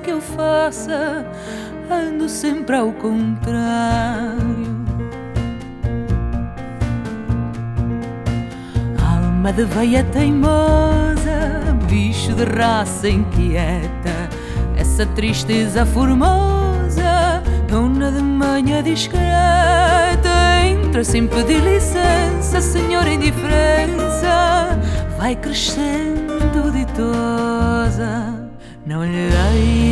que eu faça, ando sempre ao contrário. Alma de veia teimosa, bicho de raça inquieta, essa tristeza formosa, dona de manha discreta, entra sem pedir licença, senhora indiferença, vai crescendo ditosa. Não lhe dei